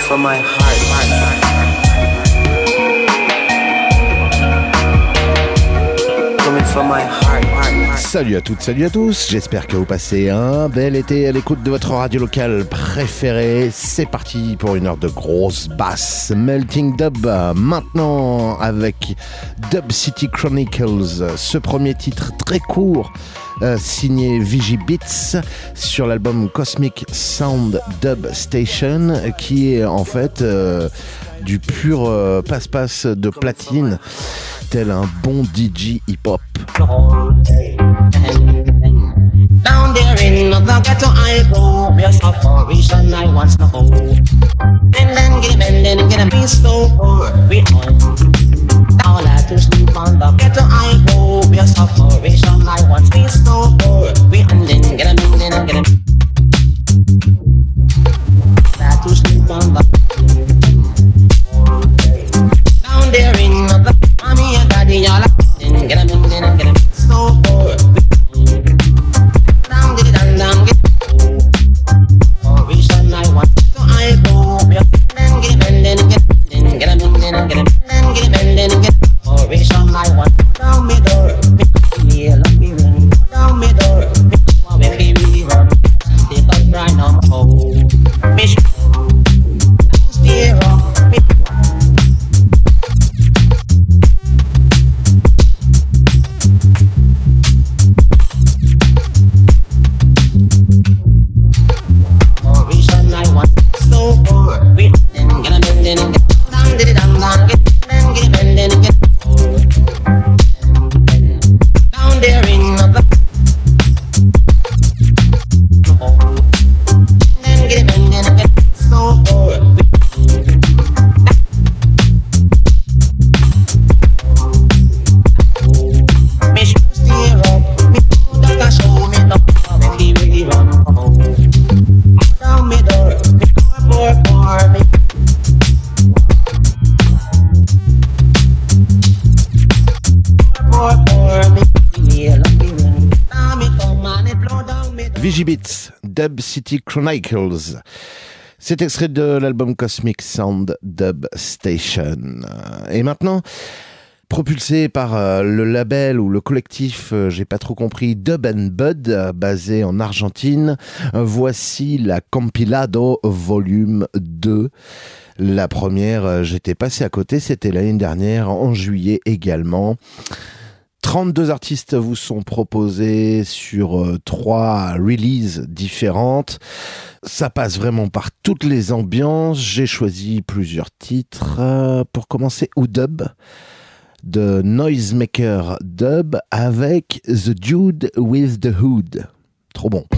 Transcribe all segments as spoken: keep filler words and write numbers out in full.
from my heart. Coming from my heart. Salut à toutes, salut à tous, j'espère que vous passez un bel été à l'écoute de votre radio locale préférée. C'est parti pour une heure de grosse basse. Melting Dub, maintenant avec Dub City Chronicles, ce premier titre très court, euh, signé Vigibeats sur l'album Cosmic Sound Dub Station, qui est en fait euh, du pur euh, passe-passe de platine, tel un bon D J hip-hop. Down there in the ghetto I go, there's a formation I once know. And then get him and then get him peace so poor. We all down like to sleep on the ghetto I go, there's a formation I once peace so poor. We and then get him and then get him like to sleep on the down there in the mommy and daddy all up. Then get him and then get him so poor. Down, get Operation I want so I go then get him and then get then get him and then get him then get him and then get Operation I want down me door me love me run down me door me if he really run they got right now oh me stay up me Vigibeats, Dub City Chronicles. C'est extrait de l'album Cosmic Sound Dub Station. Et maintenant, propulsé par euh, le label ou le collectif, euh, j'ai pas trop compris, Dub and Bud, euh, basé en Argentine, euh, voici la Compilado Volume deux. La première, euh, j'étais passé à côté, c'était l'année dernière, en juillet également. trente-deux artistes vous sont proposés sur euh, trois releases différentes. Ça passe vraiment par toutes les ambiances. J'ai choisi plusieurs titres. Euh, pour commencer, Udub de Noisemaker Dub avec The Dude with the Hood. Trop bon.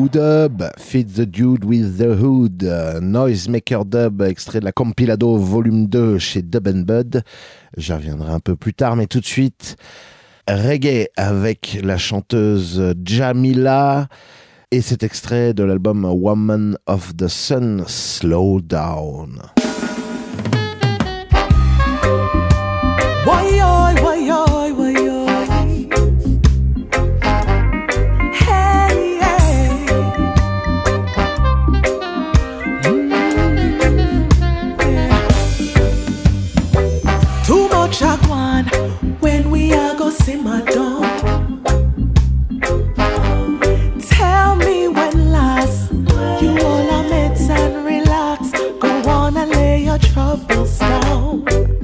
Dub, Feed the Dude with the Hood, Noisemaker Dub, extrait de la Compilado Volume deux chez Dub and Bud. J'y reviendrai un peu plus tard, mais tout de suite, reggae avec la chanteuse Jamila et cet extrait de l'album Woman of the Sun, Slow Down. Why, why, why, why, why, hey, hey. Mm, yeah. Too much I want when we are go simmer down. Tell me when last you all are mates and relax. Go on and lay your troubles down.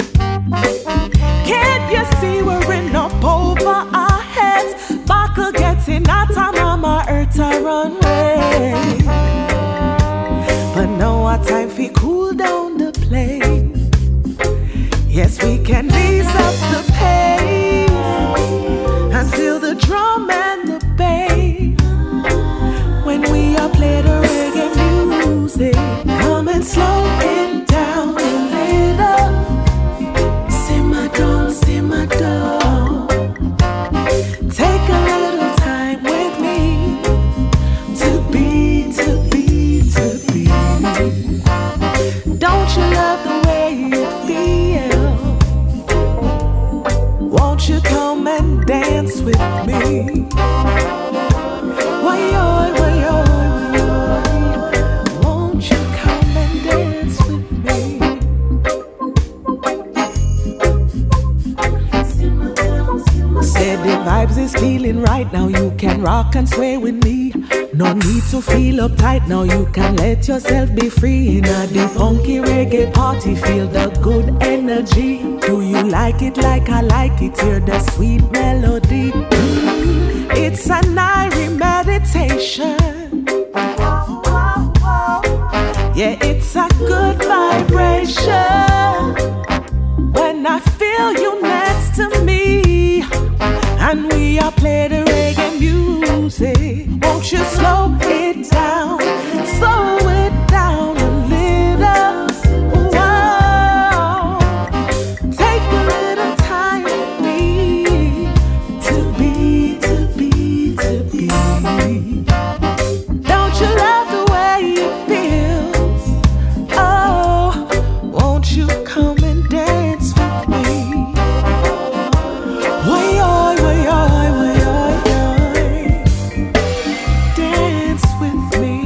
Can't you see we're in up over our heads? Buckle getting out of mama earth to run away. But now our time for cool down the plane. Yes, we can ease up the pain and feel the drum and the bass when we are play the reggae music. Come and slow it down a little. Simmer down, simmer down. Take a little time with me to be, to be, to be. Don't you love the way you feel? Won't you come and dance with me? Why, why, why, why, won't you come and dance with me? Said the vibes is feeling right now. You can rock and sway with me. No need to feel uptight now. You can let yourself be free in a the funky reggae party. Feel the good energy. Do you like it like I like it? Hear the sweet melody. Mm, it's a Nairi meditation. Yeah, it's a good vibration. When I feel you next to me and we are play the reggae music, won't you slow it down, slow it down a little. Wow. Take a little time with me to be, to be, to be. Don't you love the way it feels? Oh, won't you come and dance with me? Why, why, why, why, why, why, dance with me.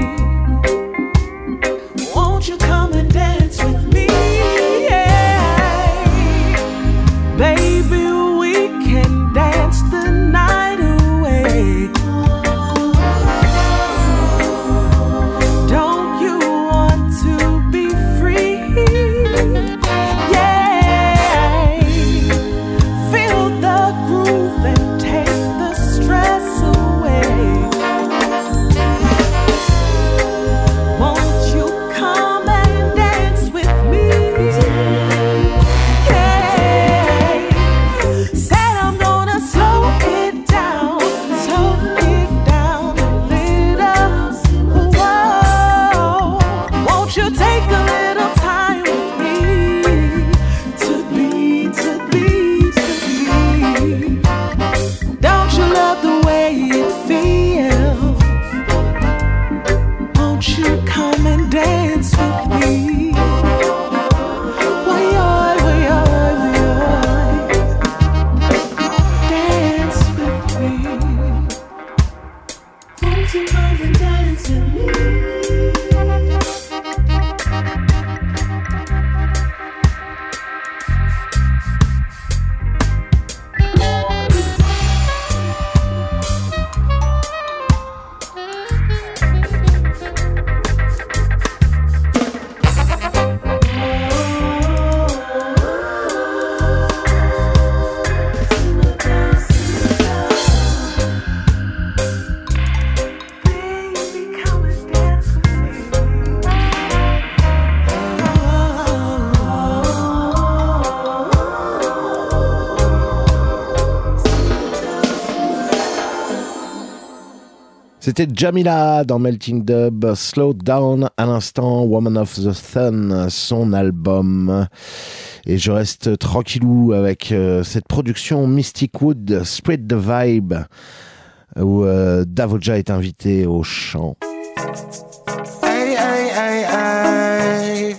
Won't you come and dance with me? Yeah. Baby, we can dance the night away. Don't you want to be free? Yeah. Feel the groove and take the stress away. Won't you come and dance with me? Yeah. Said I'm gonna slow it down, slow it down a little. Whoa. Won't you take a little time with me to be, to be, to be? Don't you love the way it feels? Won't you come and dance with me? Why, why, why, why, dance with me? Won't you come and dance with me? Baby, come and dance. C'était Jamila dans Melting Dub, Slow Down à l'instant, Woman of the Sun, son album. Et je reste tranquillou avec euh, cette production Mystic Wood, Spread the Vibe, où euh, Davoja est invité au chant. Hey, hey, hey, hey.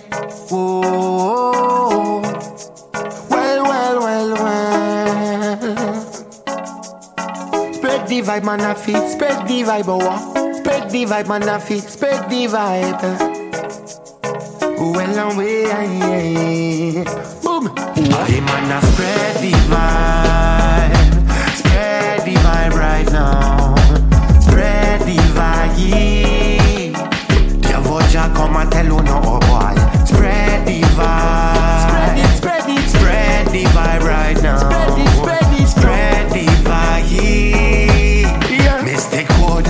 Whoa. Well, well, well, well. Spread the vibe, man, I feel. Spread the vibe, oh. Spread the vibe, man, I feel. Spread the vibe. Well, I'm way, boom. Hey, man, I spread the vibe. Spread the vibe right now. Spread the vibe. Davoja, come and tell you no, oh boy. Spread the vibe. Spread it, spread it. Spread the vibe right now. Spread it, spread it. Spread the vibe. Yeah. Mystic Wood.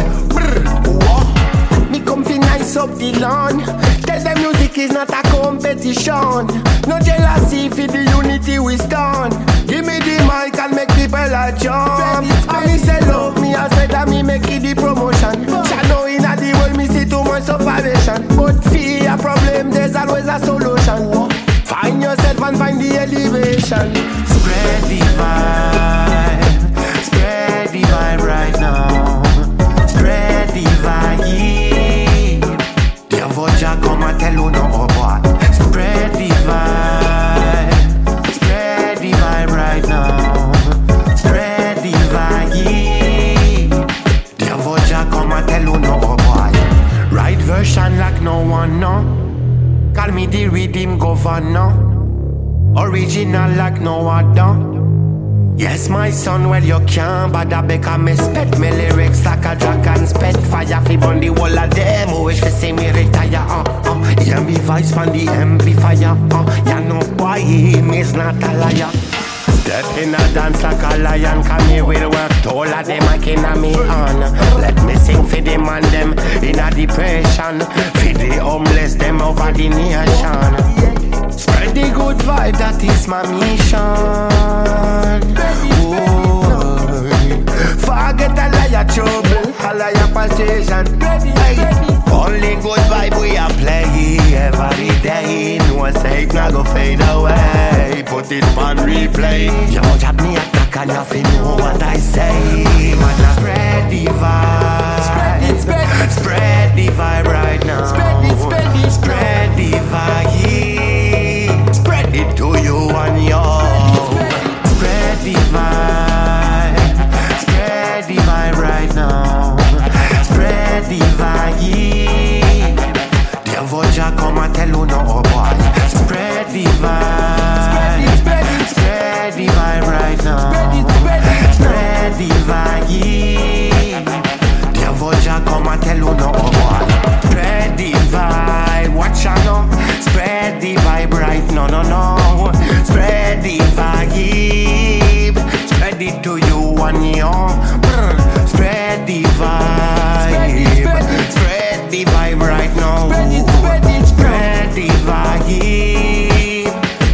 Me come fi nice up the lawn. Tell them music is not a competition. No jealousy for the unity we stand. Give me the mic and make people a jump. And me say love me as better me make it the promotion. Shadow in a the world me see too much separation. But fear a problem there's always a solution. Find yourself and find the elevation. Spread the vibe. Spread the vibe right now. Spread the vibe. Davoja come and tell you no, oh boy. Spread the vibe. Spread the vibe right now. Spread the vibe. Davoja come and tell you no, oh boy. Right version like no one know. Call me the rhythm governor. Original like no other. Yes, my son, well, you can't bother because me spit me lyrics like a dragon spit fire. Fi burn the whole of them who wish to see me retire. Uh, uh, yeah, me voice from the amplifier. Uh, yeah, no boy, him is not a liar. Step in a dance like a lion, come me will work all of them I can me on. Let me sing for them and them in a depression. For the homeless, them over the nation. Spread the good vibe, that is my mission. Oh, forget a liar trouble, a liar frustration. Hey, only good vibe we are play every day. No say it not go fade away. Put it on replay. You jab me attack and you know what I say. Man, I spread the vibe. Spread it, spread it. Spread the vibe right now. Spread it, spread it. Spread the vibe. Spread it to you and you. Spread the vibe. Spread the vibe right now. Spread the vibe. Davoja come and tell you no, oh boy. Spread the vibe. Spread it, spread it. Spread the vibe right now. Spread it, spread it. Spread the vibe. Davoja come and tell you no, oh boy. Spread the vibe. Watch out now. Spread the vibe right now, no, no. Spread the vibe. Spread it to you and you. Spread the vibe. Spread the vibe right now. Spread it, spread it, spread the vibe.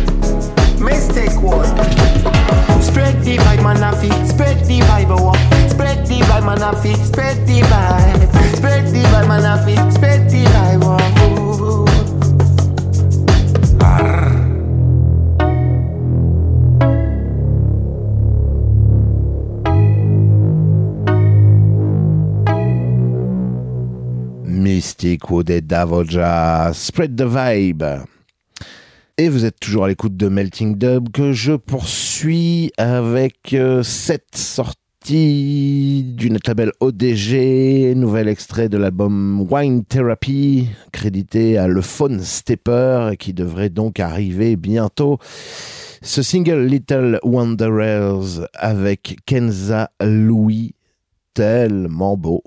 Mystic Wood. Spread the vibe, man, I feel. Spread the vibe, oh. Spread the vibe, man, I feel. Spread the vibe. Spread the vibe, man, I feel. Spread the vibe, oh. Mystic Wood et Davoja, Spread the Vibe. Et vous êtes toujours à l'écoute de Melting Dub que je poursuis avec euh, cette sortie du net label O D G, nouvel extrait de l'album Wine Therapy, crédité à Le Phone Stepper, qui devrait donc arriver bientôt. Ce single Little Wanderers avec Kenza Louis, tellement beau.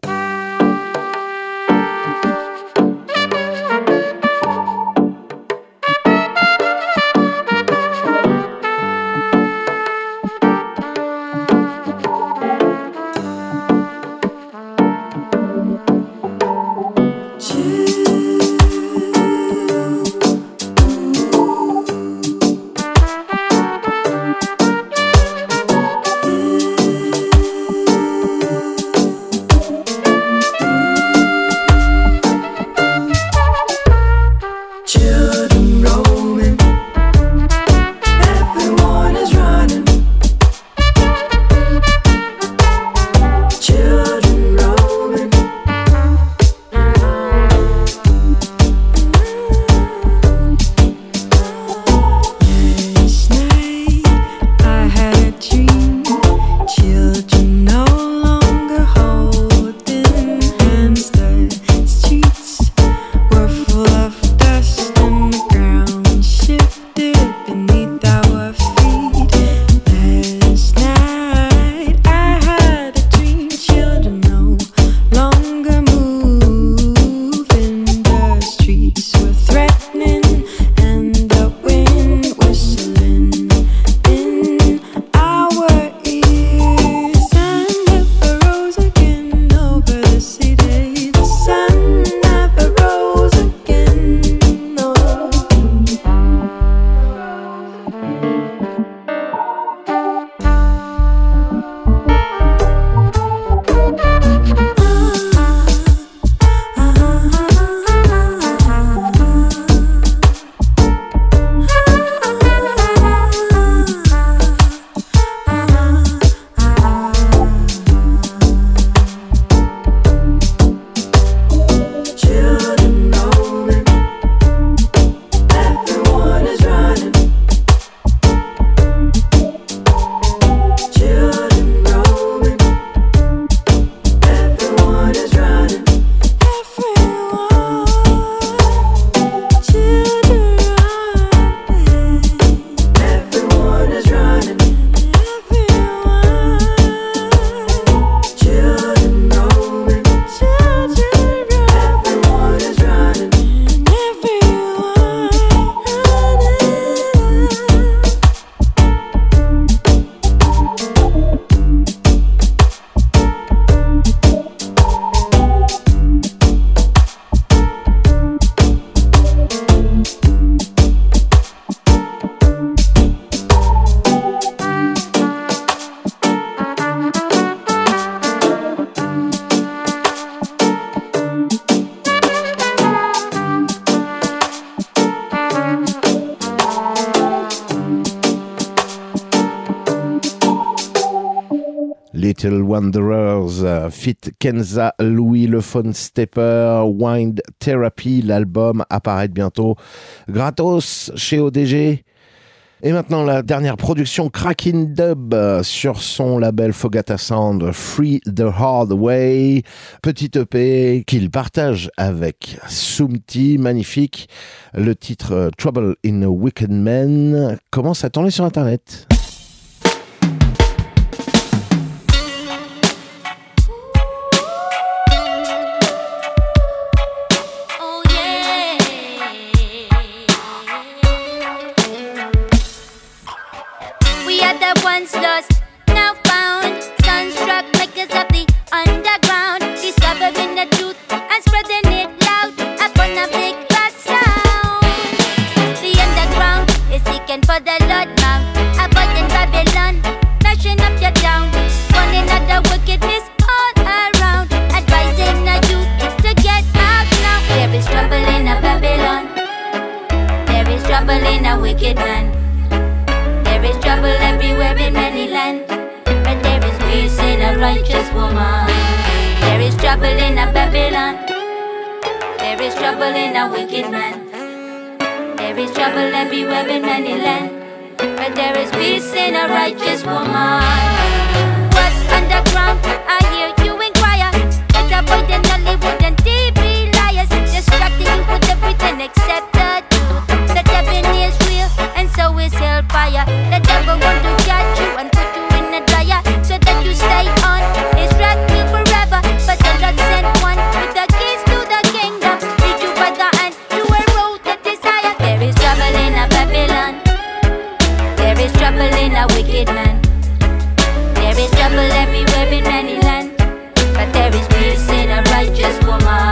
Thank Little Wanderers, uh, fit Kenza, Louis le Phone Stepper, Wind Therapy. L'album apparaît bientôt gratos chez O D G. Et maintenant, la dernière production Crackin' Dub sur son label Fogata Sound, Free the Hard Way. Petit E P qu'il partage avec Soomti, magnifique. Le titre Trouble in a Wicked Man commence à tourner sur Internet. Once lost, now found, sunstruck makers of the underground, discovering the truth and spreading it loud upon a big bad sound. The underground is seeking for the Lord mount, avoiding Babylon, mashing up your town, warning of the wickedness all around, advising the youth to get out now. There is trouble in a Babylon, there is trouble in a wicked man. There is trouble everywhere in many lands, but there is peace in a righteous woman. There is trouble in a Babylon, there is trouble in a wicked man. There is trouble everywhere in many lands, but there is peace in a righteous woman. What's underground? I hear you inquire. It's avoiding Hollywood and T V liars, distracting you with everything except the truth. The devil is real, and so is hellfire. The devil want to catch you and put you in a dryer, so that you stay on his track forever. But the Lord sent one with the keys to the kingdom, lead you by the hand to a road that desire. There is trouble in a Babylon, there is trouble in a wicked man. There is trouble everywhere in many lands, but there is peace in a righteous woman.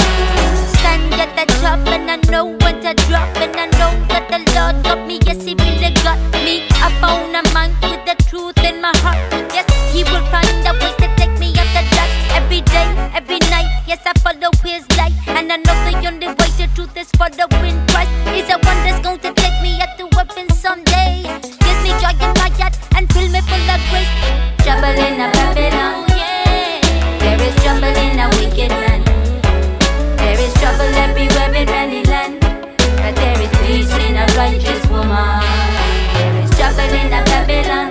Stand at the top and I know what to drop, and I know that the Lord got me, yes he really got me. I found a man with the truth in my heart, yes he will find a way to take me up the dark. Every day, every night, yes I follow his light, and I know the only way to truth is following Christ. He's the one that's going to take me up to heaven someday, gives me joy in my heart and fill me full of grace. Trouble in a Babylon, yeah. There is trouble in a wicked man. There is trouble everywhere in many lands, but there is peace in a righteous woman. There is trouble in a Babylon,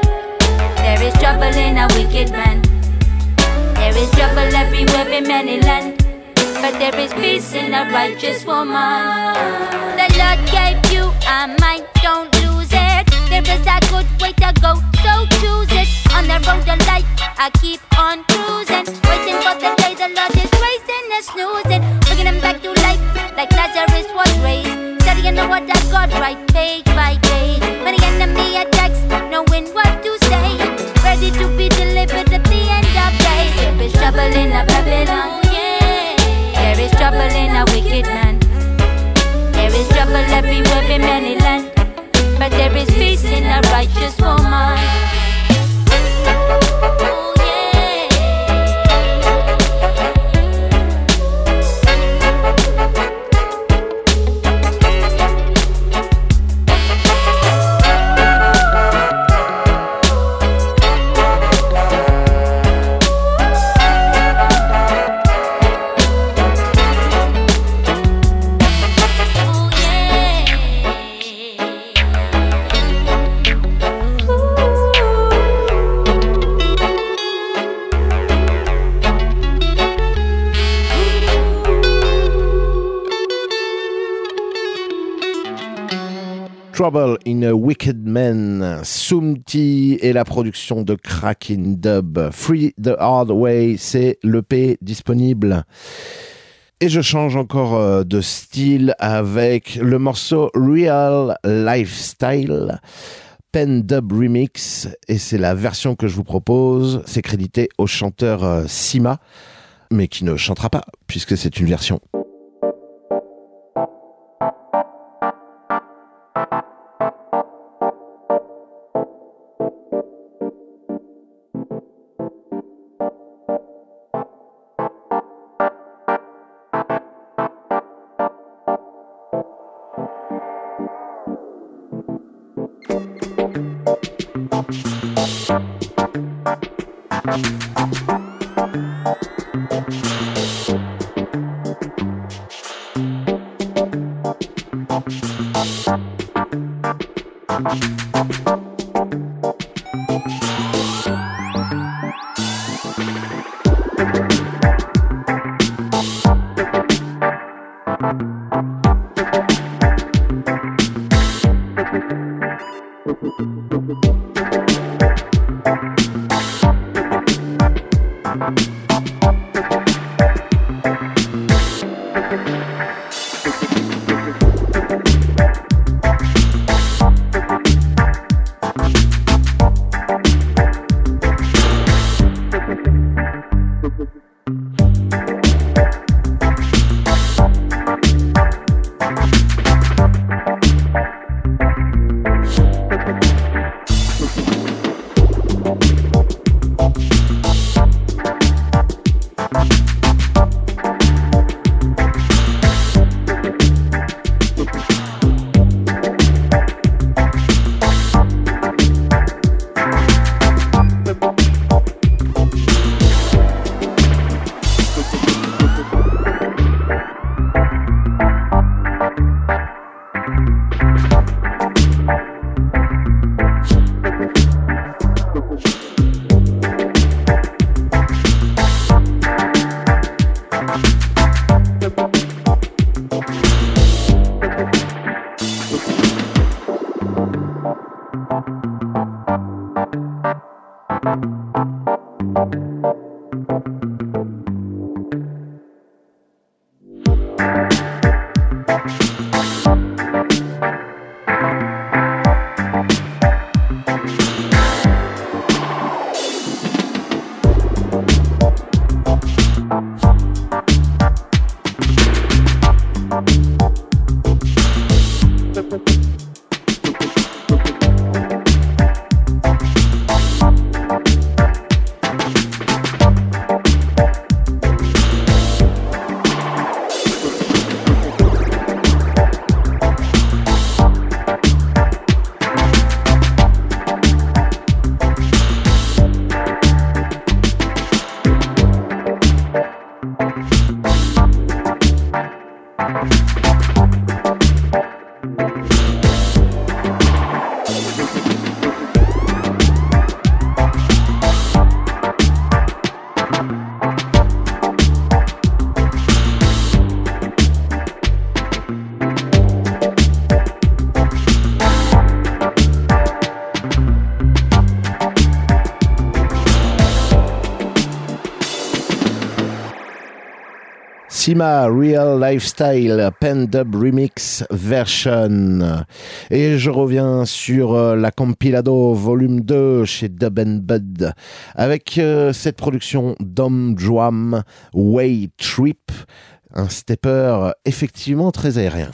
there is trouble in a wicked man. There is trouble everywhere in many lands, but there is peace in a righteous woman. The Lord gave you a mind, don't lose it. There is a good way to go, so choose it. On the road of life, I keep on cruising, waiting for the day the Lord is raising and snoozing, bringing him back to life like Lazarus was raised. Studying the word of God right page by page. When the enemy attacks, knowing what to say, ready to be delivered at the end of days. There is trouble in a Babylon, yeah. There is trouble in a wicked man. There is trouble everywhere in many lands, but there is peace in a righteous woman. Oh, yeah. Trouble in a Wicked Man, Soomti et la production de Crackin' Dub. Free the Hard Way, c'est l'E P disponible. Et je change encore de style avec le morceau Real Lifestyle, Pen Dub Remix, et c'est la version que je vous propose. C'est crédité au chanteur Sima, mais qui ne chantera pas, puisque c'est une version. Sima Real Lifestyle Pen Dub Remix Version. Et je reviens sur la Compilado Volume deux chez Dub and Bud avec euh, cette production Dom Drum Way Trip, un stepper effectivement très aérien.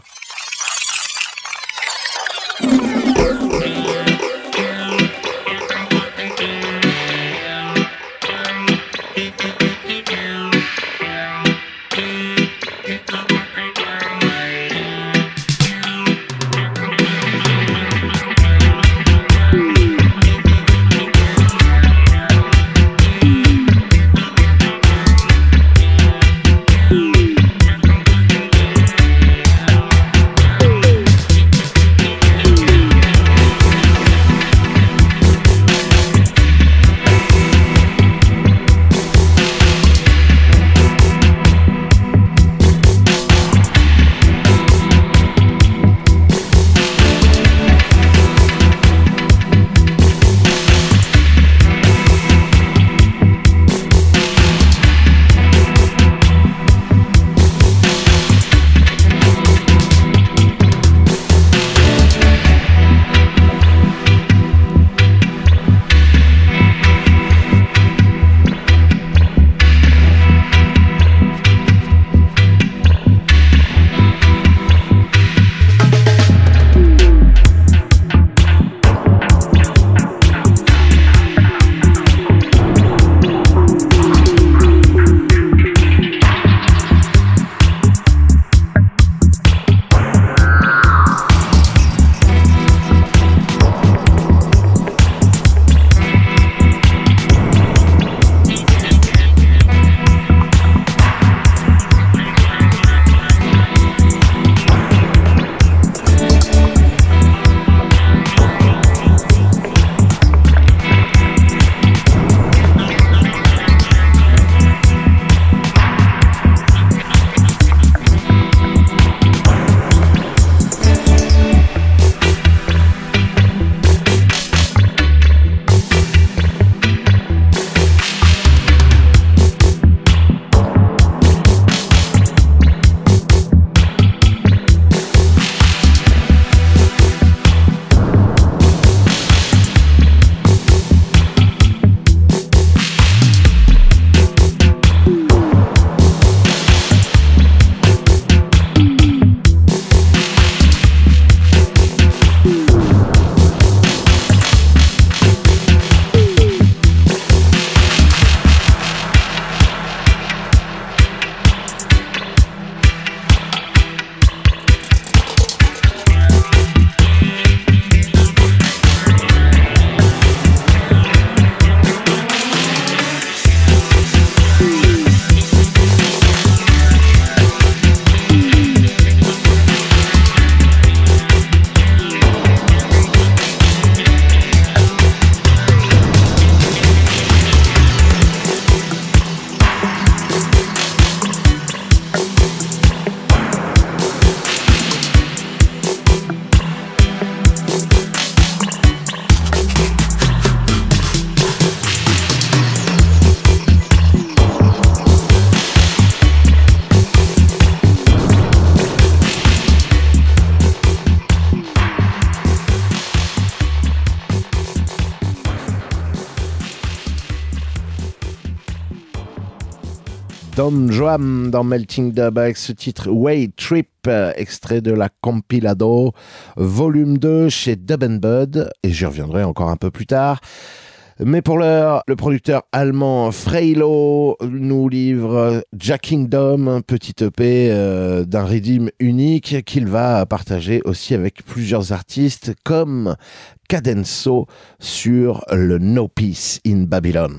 Don Juan dans Melting Dub avec ce titre Way Trip, extrait de la Compilado volume deux chez Dub and Bud, et j'y reviendrai encore un peu plus tard. Mais pour l'heure, le producteur allemand Freilo nous livre Jack Kingdom, un petit E P euh, d'un rythme unique qu'il va partager aussi avec plusieurs artistes comme Cadenso sur le No Peace in Babylon.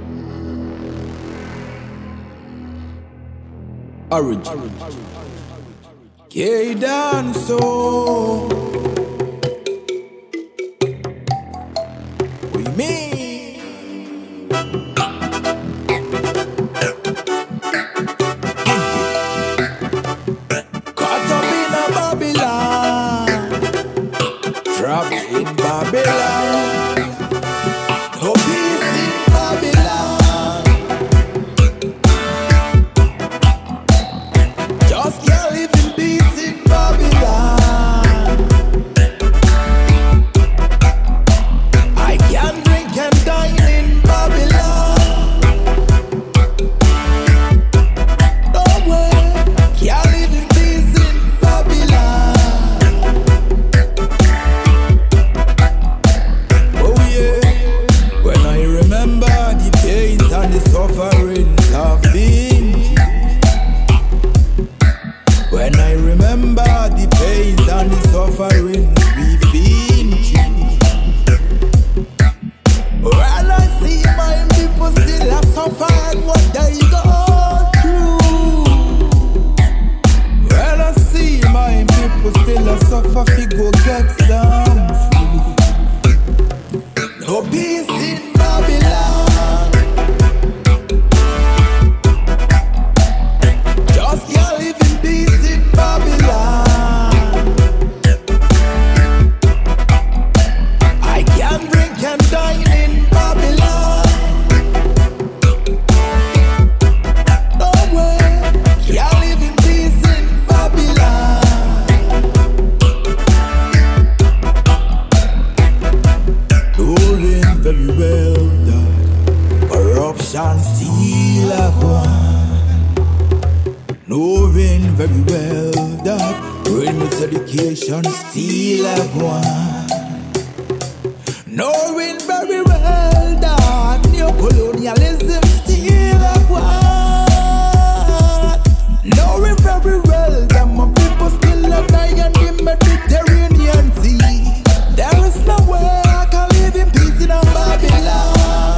Origin. Cadenso. We mean. Caught up in a Babylon. Trapped in Babylon. No peace in Babylon. Just can't live in peace in Babylon. I can drink and dine in Babylon. No way, can't live in peace in Babylon. Oh yeah, when I remember the pains and the sufferings I've been. When I remember the pains and the sufferings we've been through. When I see my people still have suffered what they go through. When I see my people still have suffered, fi go get some food. No peace in Babylon. Just can't live in peace in Babylon. I can drink and dine in Babylon. No way, can't live in peace in Babylon. Doing very well done. Corruption still a one. Knowing very well that railroad education still a one. Knowing very well that neocolonialism still a one. Knowing very well that my people still a die in the Mediterranean Sea. There is no way I can live in peace in a Babylon.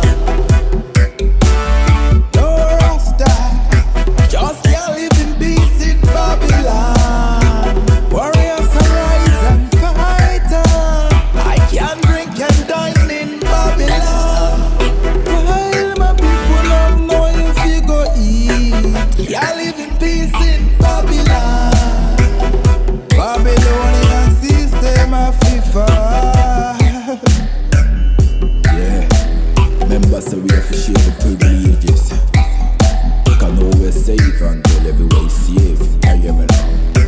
No Rasta, just can't live in peace in Babylon. Warriors arise and fight on. I can drink and dine in Babylon. While my people don't know if you go eat, can't live in peace in Babylon. Babylonian system of FIFA. Yeah, members say we have to share the privileges. Can always save until everywhere is safe. I hear me now.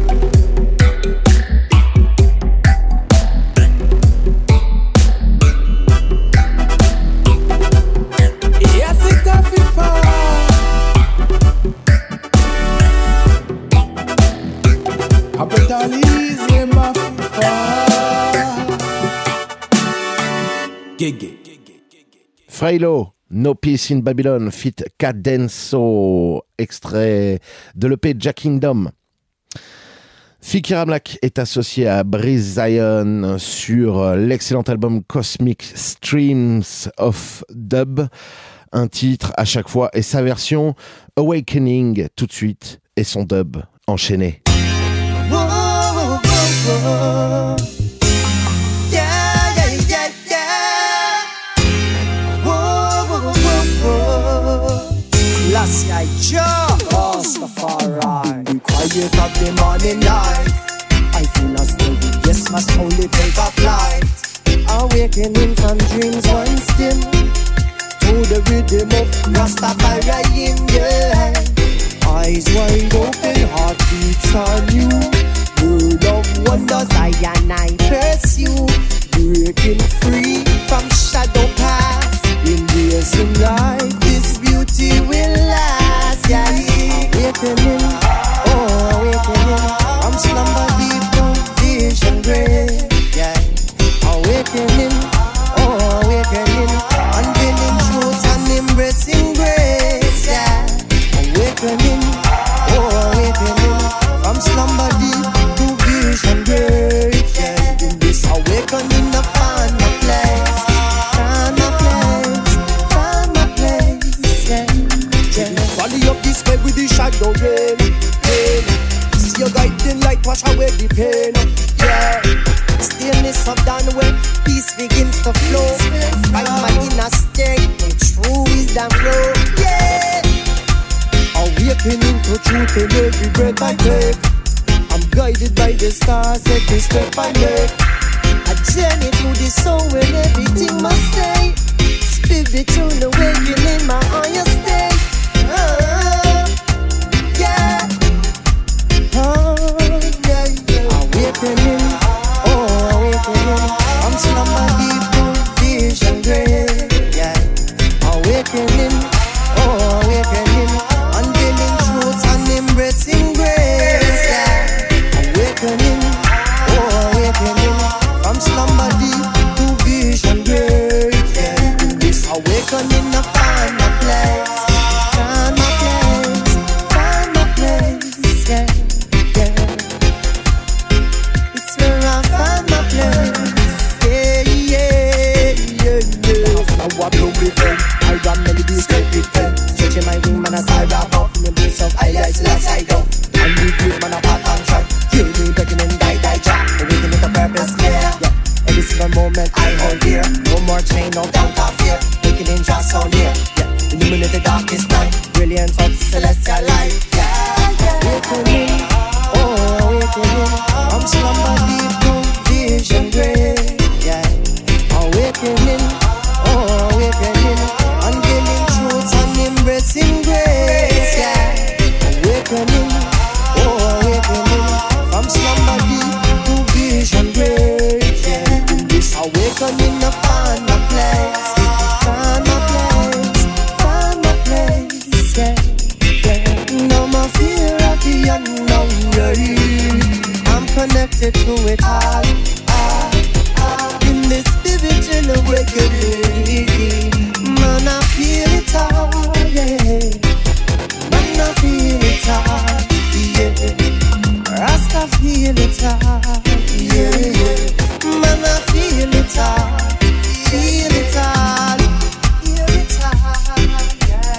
Yes, it's a FIFA. Capitalism of FIFA. Gigi. Freilo, No Peace in Babylon, fit Cadenso, extrait de l'E P Jack Kingdom. Fikira Black est associé à Breeze Zion sur l'excellent album Cosmic Streams of Dub, un titre à chaque fois et sa version Awakening tout de suite et son dub enchaîné. Whoa, whoa, whoa. Yeah, yeah, yeah, yeah. Whoa, whoa, whoa, whoa. Last night, Joe, Rastafari. We quiet up the morning light. I feel a steady, yes, must only take a flight. Awakening from dreams once still to the rhythm of Rastafari in yeah. Eyes wide open, heartbeats on you. World of wonders, I and I pursue. Breaking free from shadow past. Embracing life, this beauty will last. Yeah, yeah. awakening, oh awakening, from slumber deep to vision great. Yeah, awakening, oh awakening, unveiling truth and embracing grace. Yeah, awakening, oh awakening, from slumber deep to vision great. Yeah, in this awakening I find my place, find my place, find my place. Yeah, yeah. Valley up this way with the shadow rain, rain. See your guiding light wash away the pain. Yeah, Stillness of done way, peace begins to flow. Find my inner state, with true wisdom flow. Yeah, awakening to truth in every breath I take. I'm guided by the stars every step I make. a journey through the soul where everything must stay. Spiritual awakening, my higher state. Oh, yeah, oh, yeah, yeah. Awakening, oh, awakening, from slumber deep to vision great. Yeah, awakening, oh, awakening, unveiling truth and embracing grace. Yeah, awakening, oh, awakening, from slumber deep to vision great. Yeah, in this awakening I find my place, find my place, find my place. Yeah, yeah, it's where I find my place. Yeah, yeah, yeah, yeah. Now what do we do? I run melodies straight with them. Stretching my wing, man, as I wrap up in the bliss of highlights last I go. And we give man a pat and track. Heal me begging and die, die, jack. Awaken with a purpose, yeah, yeah. Every single moment I hold dear. No more chain, no doubt or fear. Waking in just so near, yeah. Illuminate the darkest night. Brilliant of celestial light, yeah, yeah. Awakening, oh, awakening, from slumber deep to vision great. Yeah, awakening, oh, awakening, unveiling truth and embracing grace. Yeah, awakening, oh, awakening, from slumber deep to vision great. Yeah, in this awakening I find my place, find my place, find my place. Yeah, yeah. No more fear of the unknown. Yeah, I'm connected to it all. all, all. In this spiritual awakening, man, I feel it all. Yeah, man, I feel it all. Yeah, Rasta feel it all. Yeah, yeah, man, I feel it all. Feel it all. Feel it all. Yeah.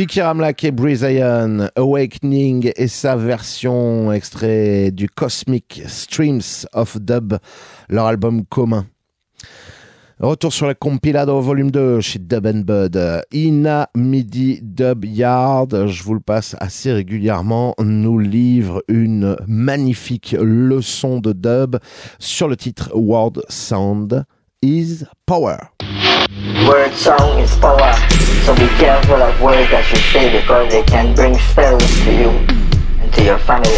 Kiki Ramlak et Brizayan, Awakening et sa version extrait du Cosmic Streams of Dub, leur album commun. Retour sur la compilado volume deux chez Dub and Bud. Ina Midi Dub Yard, je vous le passe assez régulièrement, nous livre une magnifique leçon de dub sur le titre World Sound is Power. Word song is power, so be careful of words that you say because they can bring spells to you and to your family.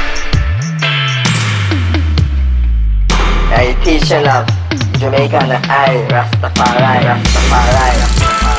I teach you love. Jamaican I, Rastafari, Rastafari, Rastafari.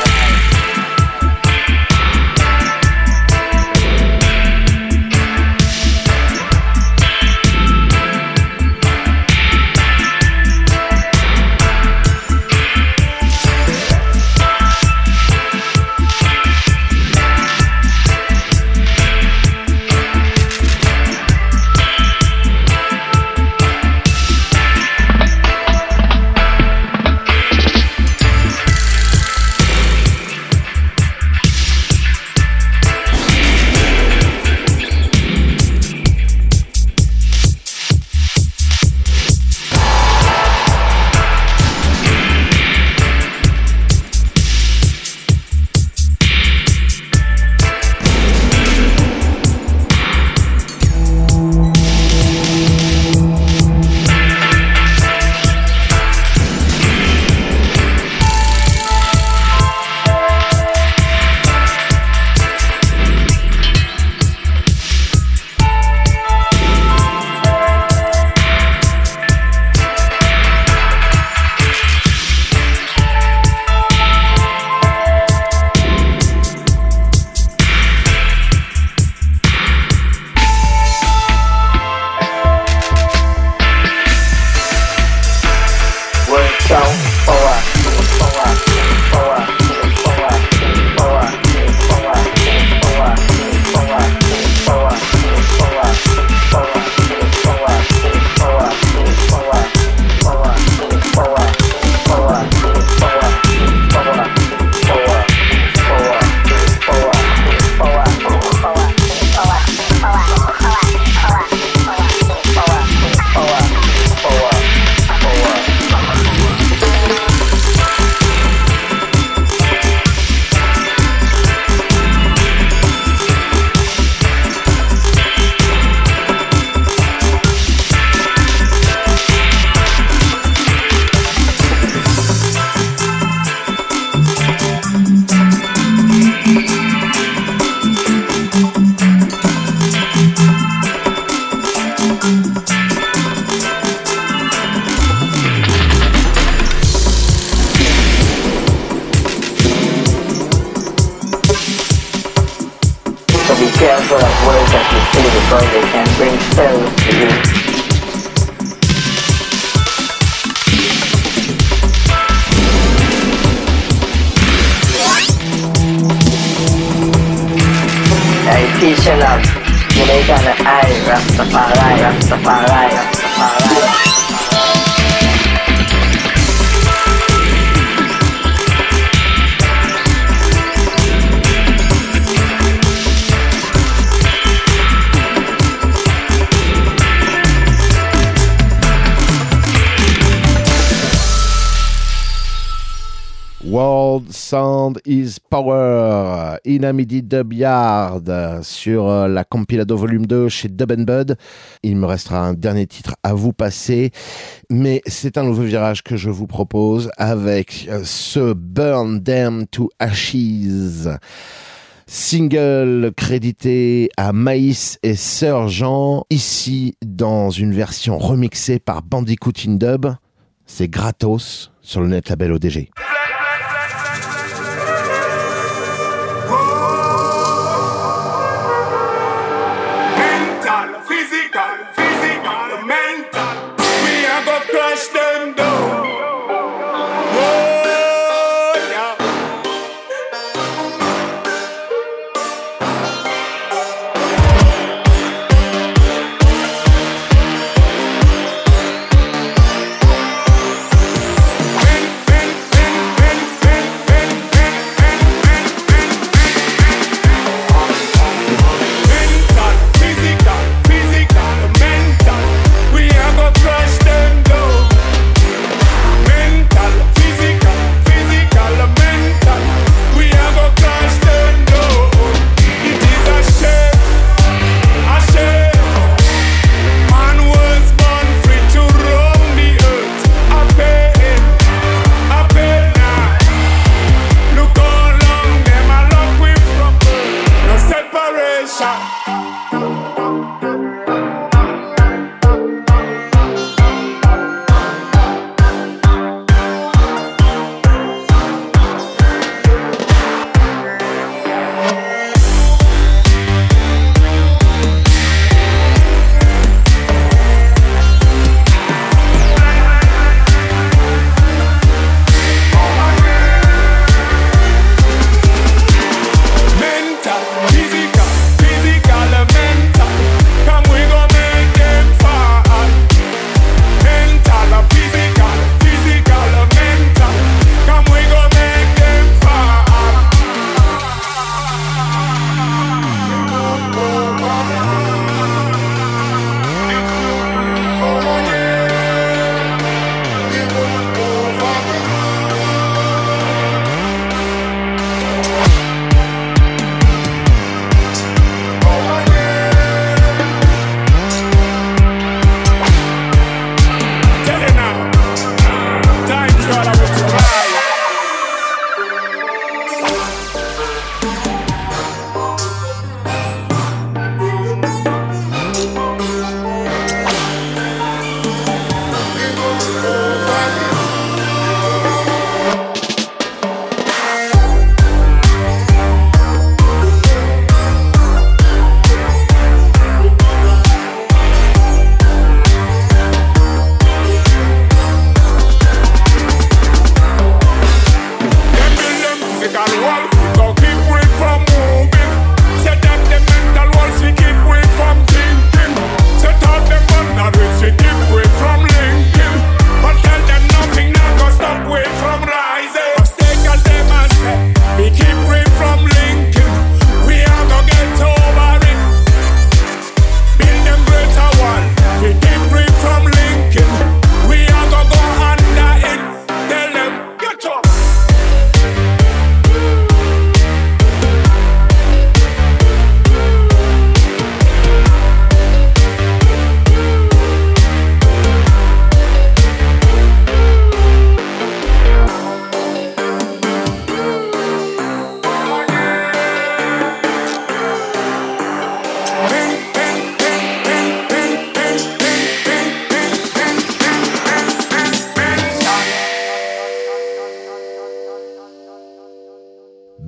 careful of words that you say because they can bring spells to you. I teach you love, Jamaican I, Rastafari, Rastafari, Rastafari. World Sound is Power, Inamidi Dub Yard sur la compilado volume deux chez Dub and Bud. Il me restera un dernier titre à vous passer, mais c'est un nouveau virage que je vous propose avec ce Burn Them to Ashes. Single crédité à Maïs et Sir Jean, ici dans une version remixée par Bandicoot in Dub. C'est gratos sur le net label O D G. When, when, when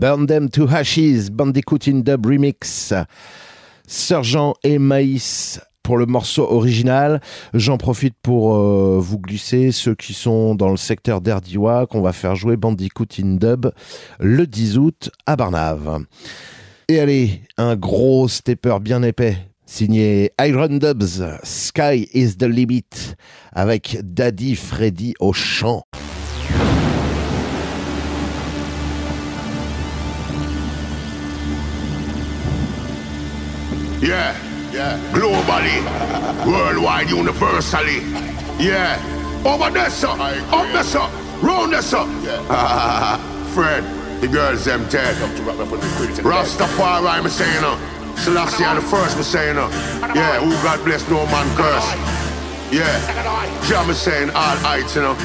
Burn Them to Ashes, Bandicoot in Dub Remix, Sergent et Maïs pour le morceau original. J'en profite pour euh, vous glisser ceux qui sont dans le secteur d'Erdiwa qu'on va faire jouer Bandicoot in Dub le dix août à Barnave. Et allez, un gros stepper bien épais signé Iron Dubs, Sky is the Limit avec Daddy Freddy au chant. Yeah, yeah. Globally, worldwide, universally. Yeah. Over there, sir. Up there, sir. Round there, sir. Yeah. Fred, the girls, them dead. Rastafari, I'm saying, uh. Selassie, I'm the first, I'm saying, uh. Yeah, who God bless, no man curse. Yeah. Jam is saying, all heights, you know.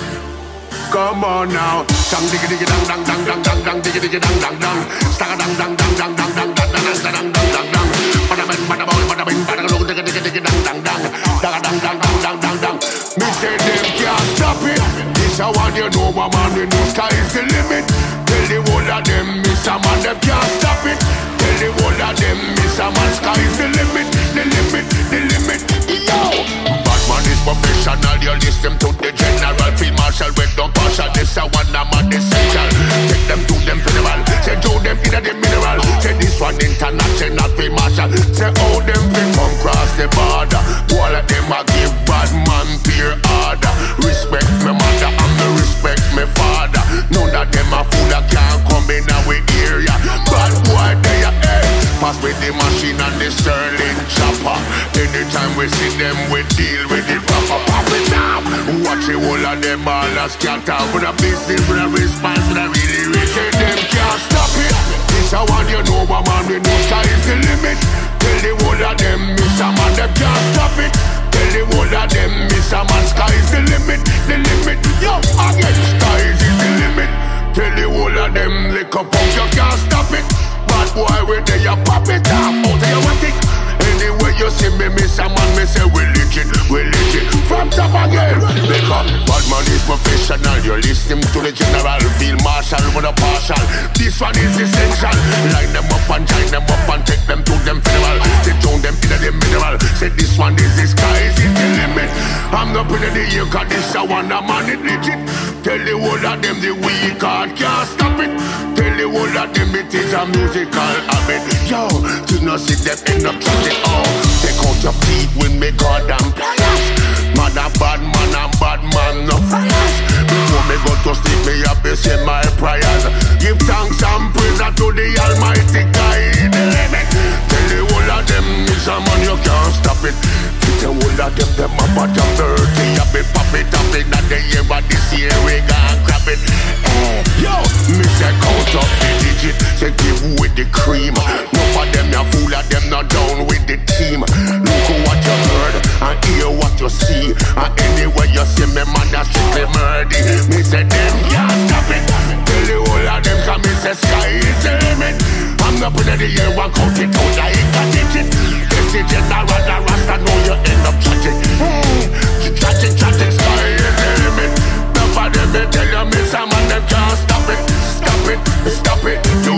Come on now. Dang diggy diggy dang dang dang dang dang dang diggy diggy dang dang dang. Stagga dang dang dang dang dang dang dang dang dang dang dang dang. Bada bing bada boy bada bing bada look diggy diggy diggy dang dang dang. Stagga dang dang dang dang dang dang. Me say them can't stop it. This I want you know, my man. We know sky is the limit. Tell the whole of them, miss a man, them can't stop it. Tell the whole of them, miss a man, sky is the limit, the limit, the limit. Yo. Man is professional, you listen to the general. Field marshal with no partial. This a one a man essential. Take them to them funeral. Say to them in the mineral. Say this one international field marshal. Say how them fi come cross the border. All of them a give bad man peer order. Respect me mother and me respect me father. None of them a fool that can't come in our area. Bad boy they a hey. Pass with the machine and the Sterling chopper. Anytime we see them we deal with the proper pop it down. Watch the whole of them all a scatter. With a business, with a response, with a really rich. Say them can't stop it. This I want you know, my man, we know sky is the limit. Tell the whole of them, miss a man, them can't stop it. Tell the whole of them, miss a man, sky is the limit, the limit. Yo, again, sky is the limit. Tell the whole of them, lick up punk, you can't stop it. Bad boy, where they a pop it off, out of your attic. Anyway you see me, miss a man, me say we legit, we legit. From top again, because bad man is professional. You listen to the general, field marshal with a partial. This one is essential. Line them up and join them up and take them to them funeral. Say down them in the mineral. Say this one is the sky, is the limit. I'm not putting the year, cause this a one a man it legit. Tell the whole of them the weak heart can't stop it. Tell the whole of them it is a musical habit. Yo, to not see them end up tragic. Oh, take out your teeth when me goddamn pliers. Man a bad man and bad man no fires. Before me go to sleep me up to say my prayers. Give thanks and praise to the Almighty God in the limit. Tell the whole of them is a man you can't stop it. Tell the whole of them them a bottom dirty. A bit pop it up in the year but this year we gon' grab it. Hey, yo, me say count up the digit. Say give with the cream. No for them ya fool of them not down with the team. Look what you heard and hear what you see. And anyway you see me man that's strictly murdy. Me say them can't stop it. Tell the whole of them cause me say sky is the limit. I'm not putting the year one count it out like a digit. This is general the rasta know you end up tragic. Hey, tragic, tragic, sky is the limit. None of them they tell you miss a man them can't stop it. Stop it, stop it, do.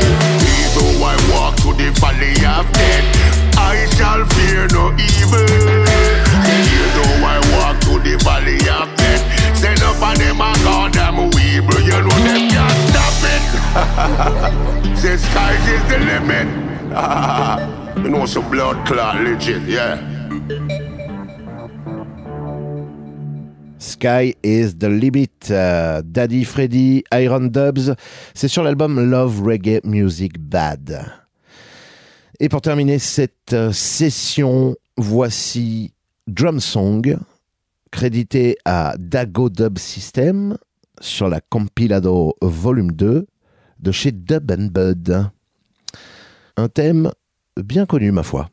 Though I walk to the valley of death, I shall fear no evil. Here though I walk to the valley of death, say no for them I call them weeble. You know them can't stop it. Say skies is the limit. You know some blood clot legit, yeah. Sky is the Limit, euh, Daddy Freddy, Iron Dubs, c'est sur l'album Love Reggae Music Bad. Et pour terminer cette euh, session, voici Drum Song, crédité à Dago Dub System sur la Compilado Volume deux de chez Dub and Bud. Un thème bien connu ma foi.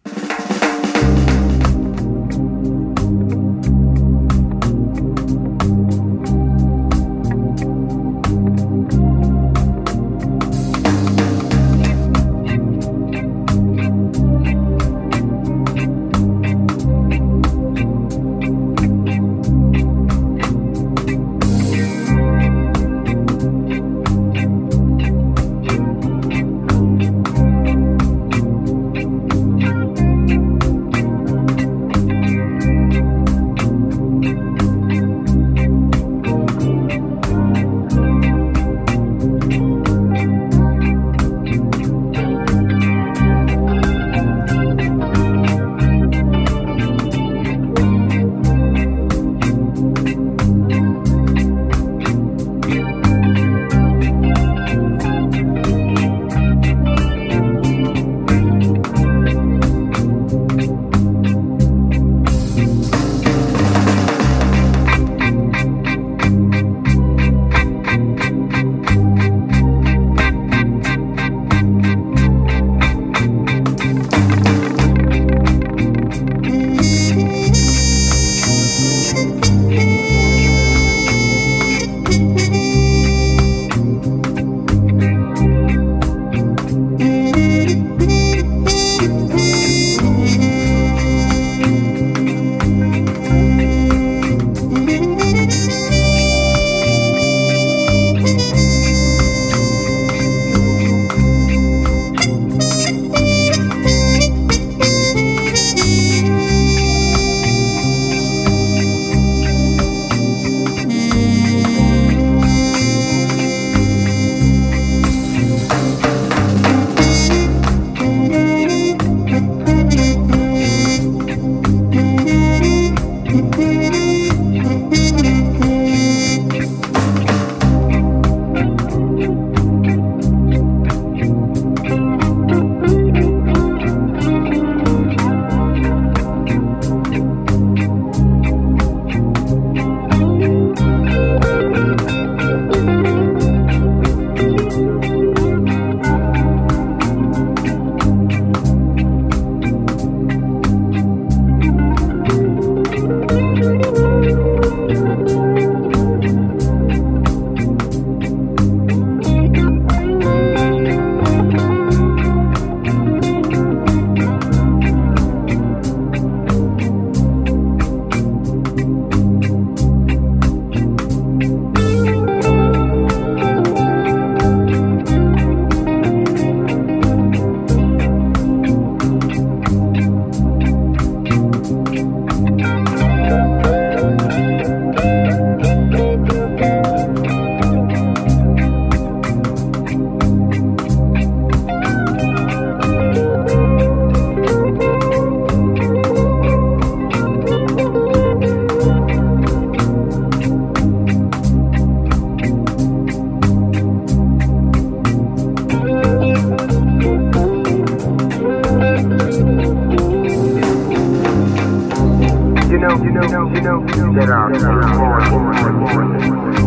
you know, you know, there are more important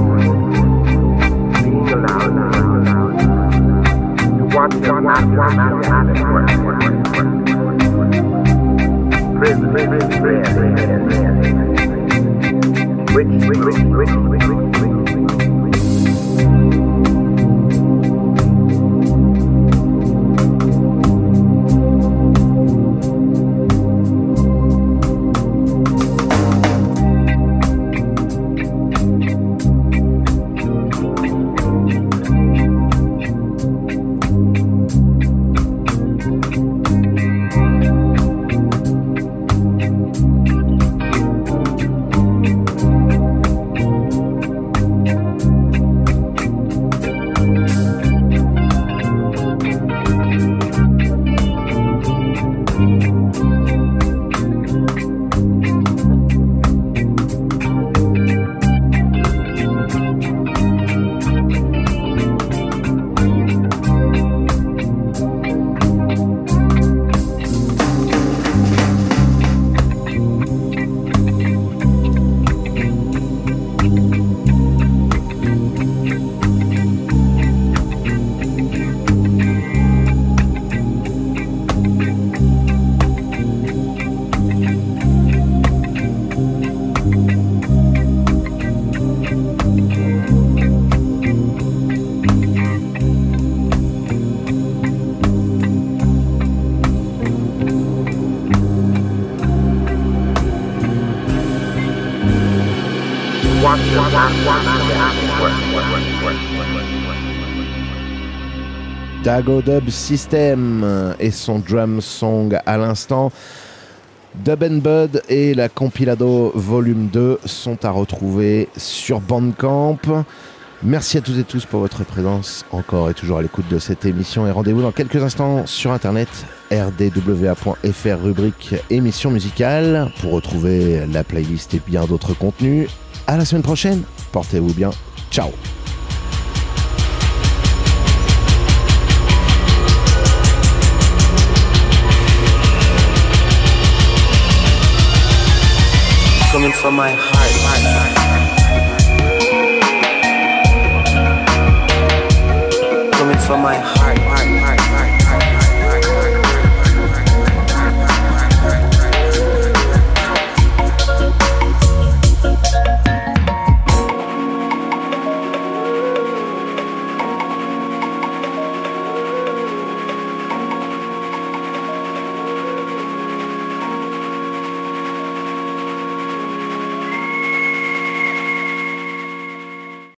being allowed to watch your not your not prison, prison, which, which, which, which, which, which, Dago Dub System et son drum song à l'instant. Dub and Bud et la compilado volume deux sont à retrouver sur Bandcamp. Merci à toutes et tous pour votre présence encore et toujours à l'écoute de cette émission et rendez-vous dans quelques instants sur internet r d w a point f r rubrique émission musicale pour retrouver la playlist et bien d'autres contenus. À la semaine prochaine, portez-vous bien, ciao. Coming from my heart, heart, heart. Coming from my heart.